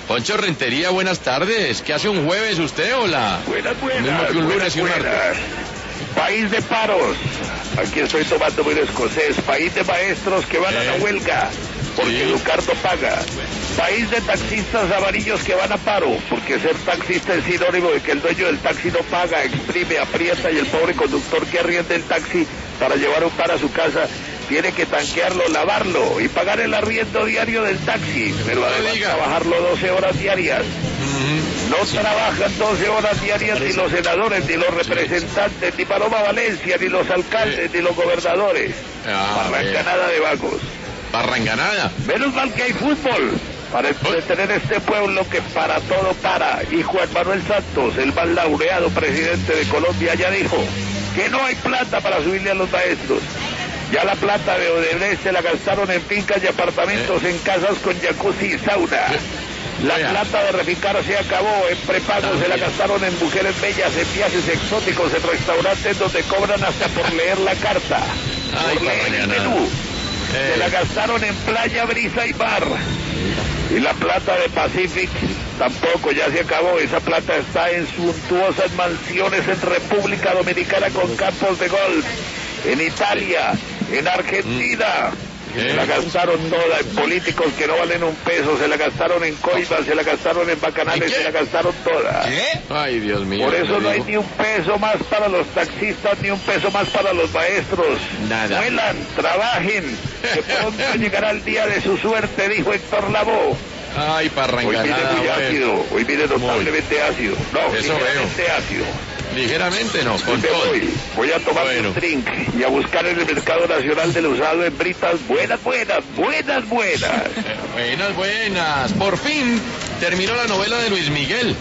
Poncho Rentería, buenas tardes. ¿Qué hace un jueves usted, hola? Buenas, Lo mismo que un lunes y un martes. País de paros. Aquí estoy tomando muy escocés. País de maestros que van a la huelga porque Educardo paga. País de taxistas amarillos que van a paro porque ser taxista es sinónimo de que el dueño del taxi no paga, exprime, aprieta y el pobre conductor que arrienda el taxi para llevar un par a su casa tiene que tanquearlo, lavarlo y pagar el arriendo diario del taxi, pero además trabajarlo 12 horas diarias. No trabajan 12 horas diarias ni los senadores, ni los representantes, ni Paloma Valencia, ni los alcaldes, ni los gobernadores. Parranganada de vagos. Parranganada. Menos mal que hay fútbol para entretener este pueblo que para todo para. Y Juan Manuel Santos, el mal laureado presidente de Colombia, ya dijo que no hay plata para subirle a los maestros. Ya la plata de Odebrecht se la gastaron en fincas y apartamentos, en casas con jacuzzi y sauna. La plata de Reficar se acabó, en prepago se la gastaron en mujeres bellas, en viajes exóticos, en restaurantes donde cobran hasta por leer la carta, por leer el menú. Se la gastaron en playa, brisa y bar. Y la plata de Pacific tampoco, ya se acabó. Esa plata está en suntuosas mansiones en República Dominicana con campos de golf, en Italia, en Argentina. Se la gastaron toda en políticos que no valen un peso, se la gastaron en coimas, se la gastaron en bacanales, se la gastaron toda. Ay, Dios mío. Por eso no hay ni un peso más para los taxistas, ni un peso más para los maestros. Nada. Vuelan, trabajen, que pronto llegará el día de su suerte, dijo Héctor Lavoe. Ay, parranganada. Hoy viene muy ácido, hoy viene notablemente ácido. No, eso ligeramente ácido. Ligeramente no, con todo. Voy a tomar un drink y a buscar en el mercado nacional del usado en britas buenas. Buenas. Por fin terminó la novela de Luis Miguel.